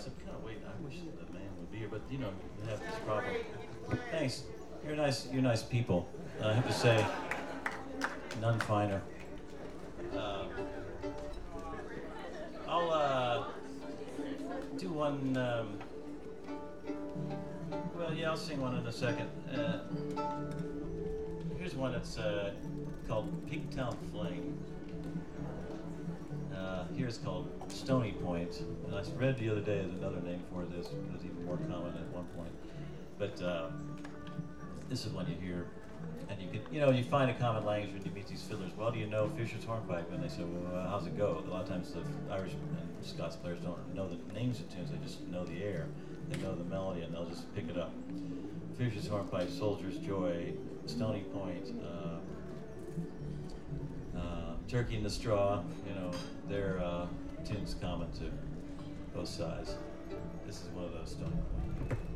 I'm kind of waiting. I wish the man would be here, but you know, you have this problem. Thanks. You're nice people. I have to say, none finer. Uh, I'll do one. Well, yeah, I'll sing one in a second. Here's one that's called Pigtown Fling. Here's called Stony Point. And I read the other day that another name for it is was even more common at one point. But this is one you hear, and you can, you know, you find a common language when you meet these fiddlers. Well, do you know Fisher's Hornpipe? And they say, well, how's it go? A lot of times the Irish and Scots players don't know the names of tunes; they just know the air, they know the melody, and they'll just pick it up. Fisher's Hornpipe, Soldier's Joy, Stony Point, Turkey in the Straw. You know, they're tunes common to both sides. This is one of those, Stony Point.